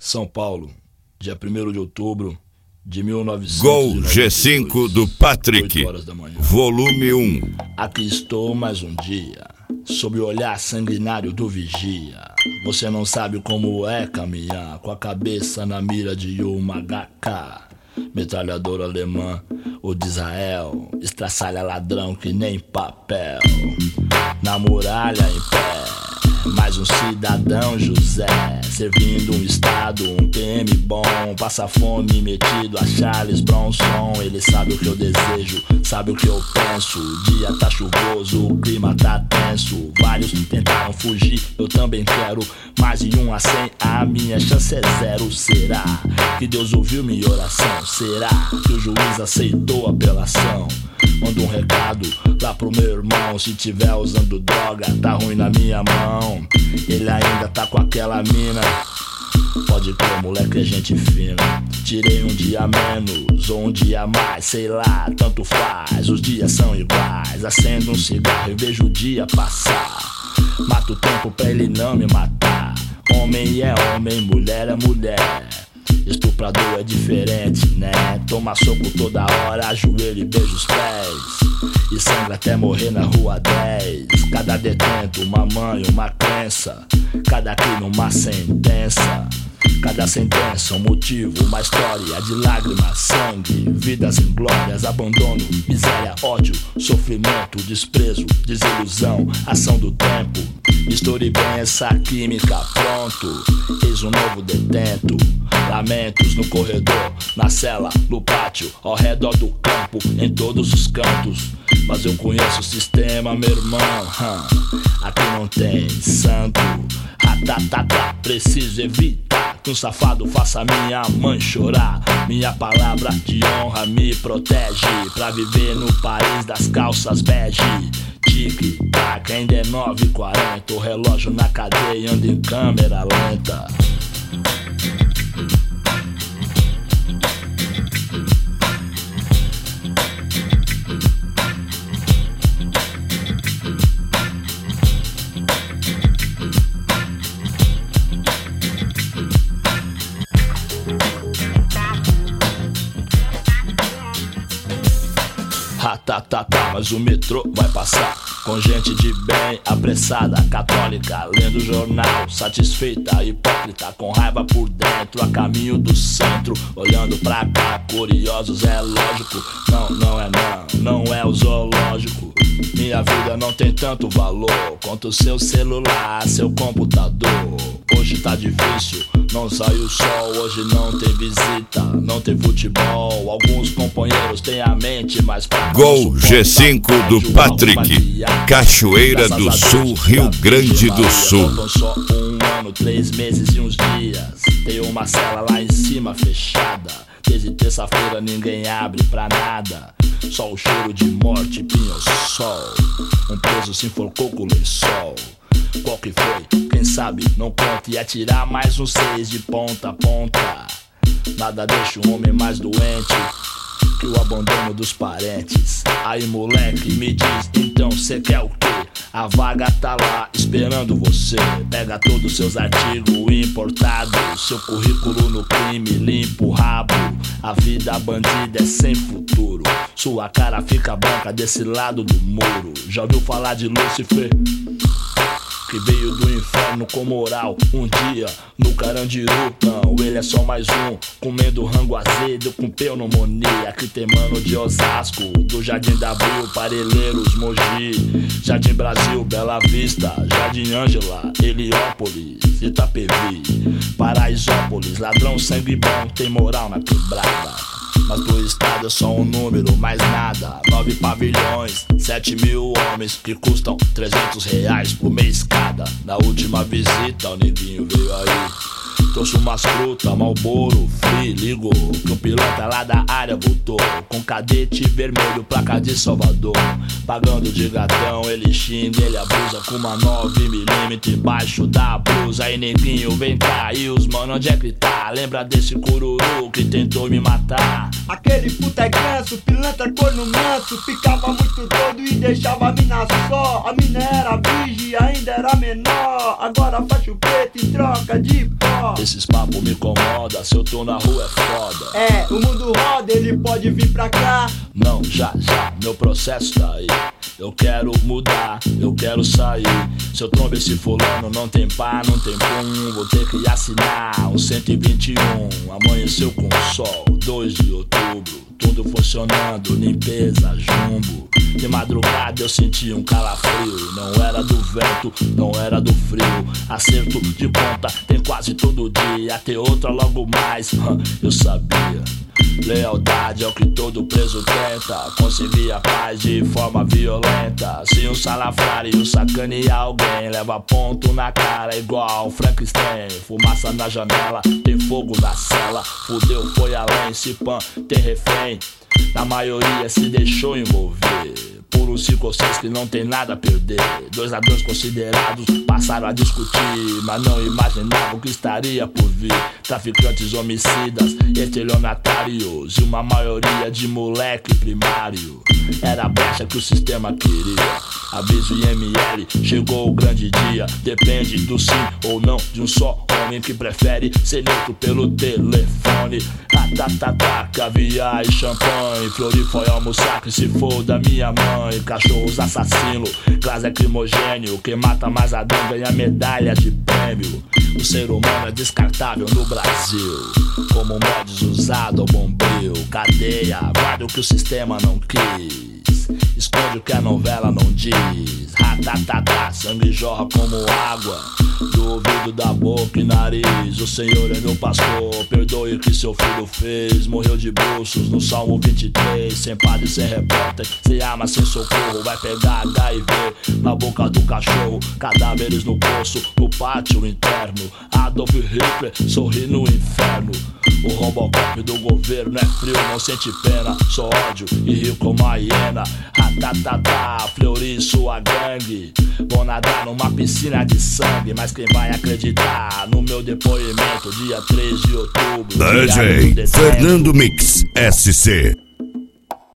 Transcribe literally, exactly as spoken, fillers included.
São Paulo, dia primeiro de outubro de mil novecentos. Gol G cinco do Patrick, volume um. Aqui estou mais um dia, sob o olhar sanguinário do vigia. Você não sabe como é caminhar com a cabeça na mira de uma H K. Metralhadora alemã ou de Israel, estraçalha ladrão que nem papel. Na muralha em pé, mais um cidadão José, servindo um estado, um P M bom, passa fome metido a Charles Bronson. Ele sabe o que eu desejo, sabe o que eu penso. O dia tá chuvoso, o clima tá tenso. Vários tentaram fugir, eu também quero. Mais de um a cem, a minha chance é zero. Será que Deus ouviu minha oração? Será que o juiz aceitou a apelação? Manda um recado lá pro meu irmão, se tiver usando droga, tá ruim na minha mão. Ele ainda tá com aquela mina. Pode crer, moleque, é gente fina. Tirei um dia menos ou um dia mais, sei lá, tanto faz. Os dias são iguais. Acendo um cigarro e vejo o dia passar. Mato o tempo pra ele não me matar. Homem é homem, mulher é mulher. Estuprador é diferente, né? Toma soco toda hora, ajoelha e beija os pés. E sangra até morrer na rua dez. Cada detento, uma mãe, uma crença. Cada crime, uma sentença. Cada sentença, um motivo, uma história de lágrimas, sangue, vidas inglórias, abandono, miséria, ódio, sofrimento, desprezo, desilusão, ação do tempo. Misture bem essa química, pronto. Eis um novo detento. Lamentos no corredor, na cela, no pátio, ao redor do campo, em todos os cantos. Mas eu conheço o sistema, meu irmão. hum. Aqui não tem santo. Ratatata, preciso evitar que um safado faça minha mãe chorar. Minha palavra de honra me protege pra viver no país das calças bege. Tic-tac, ainda é nove e quarenta. O relógio na cadeia anda em câmera lenta. Ratatata, mas o metrô vai passar com gente de bem, apressada, católica, lendo jornal, satisfeita, hipócrita, com raiva por dentro, a caminho do centro, olhando pra cá, curiosos, é lógico. Não, não é não, não é o zoológico. Minha vida não tem tanto valor quanto seu celular, seu computador. Hoje tá difícil, não sai o sol, hoje não tem visita, não tem futebol. Alguns companheiros têm a mente mais pra Gol G cinco do Patrick, Cachoeira do Sul, Rio Grande do Sul. Faltam só um ano, três meses e uns dias. Tem uma cela lá em cima fechada. Desde terça-feira ninguém abre pra nada. Só o cheiro de morte, pinho-sol. Um preso se enforcou com o lençol. Qual que foi? Quem sabe? Não conta. E atirar mais um seis de ponta a ponta. Nada deixa o homem mais doente que o abandono dos parentes. Aí moleque, me diz, então cê quer o quê? A vaga tá lá esperando você. Pega todos os seus artigos importados, seu currículo no crime, limpa o rabo. A vida bandida é sem futuro. Sua cara fica branca desse lado do muro. Já ouviu falar de Lúcifer? Que veio do inferno com moral. Um dia no Carandiru, não, ele é só mais um. Comendo rango azedo com pneumonia. Aqui tem mano de Osasco, do Jardim da Abril, Parelheiros, Mogi, Jardim Brasil, Bela Vista, Jardim Ângela, Heliópolis, Itapevi, Paraisópolis. Ladrão sangue bom, tem moral na quebrada. Mas pro estado é só um número, mais nada. Nove pavilhões, sete mil homens que custam trezentos reais por mês cada. Na última visita o neguinho veio aí. Trouxe umas frutas, Marlboro, Free, ligou que o piloto lá da área voltou com cadete vermelho, placa de Salvador. Pagando de gatão, ele xinga, ele abusa com uma nove milímetros embaixo da blusa. Aí neguinho, vem cá, e os mano, onde é que tá? Lembra desse cururu que tentou me matar? Aquele puta é ganso, pilantra corno manso. Ficava muito doido e deixava a mina só. A mina era virgem, ainda era menor. Agora faz chupeta em troca de pó. Esses papos me incomoda, se eu tô na rua é foda. É, o mundo roda, ele pode vir pra cá. Não, já, já, meu processo tá aí. Eu quero mudar, eu quero sair. Se eu trombo esse fulano, não tem pá, não tem pum. Vou ter que assinar um cento e vinte e um. Amanheceu com sol, dois de outubro. Tudo funcionando, limpeza, jumbo. De madrugada eu senti um calafrio. Não era do vento, não era do frio. Acerto de conta tem quase todo dia. Ter outra logo mais, eu sabia. Lealdade é o que todo preso tenta. Conseguir a paz de forma violenta. Se um salafrário sacanear alguém, leva ponto na cara igual Frankenstein. Fumaça na janela, tem fogo na cela. Fudeu, foi além, se pan, tem refém. Na maioria se deixou envolver por uns cinco ou seis que não tem nada a perder. Dois ladrões considerados passaram a discutir, mas não imaginavam o que estaria por vir. Traficantes, homicidas, estelionatários e uma maioria de moleque primário. Era a brecha que o sistema queria. Aviso I M L, chegou o grande dia. Depende do sim ou não de um só homem que prefere ser neutro pelo telefone. Ratatatá, caviar e champanhe. Flori foi almoçar que se for da minha mãe. Cachorros assassinos, gás lacrimogênio. Quem mata mais ladrão ganha medalha de prêmio. O ser humano é descartável no Brasil, como mods usado ao bombril. Cadeia, guarda o que o sistema não quis. Esconde o que a novela não diz. Ratatatá, sangue jorra como água do ouvido, da boca e nariz. O Senhor é meu pastor, perdoe o que seu filho fez. Morreu de bruços no Salmo vinte e três. Sem padre, sem repórter, sem arma, sem socorro. Vai pegar H I V na boca do cachorro. Cadáveres no poço, no pátio interno. Adolf Hitler sorri no inferno. O Robocop do governo é frio, não sente pena. Só ódio e rio como a hiena. Ratatatá, Fleury, sua gangue. Vou nadar numa piscina de sangue. Mas quem vai acreditar no meu depoimento? Dia três de outubro, D J Fernando Mix S C.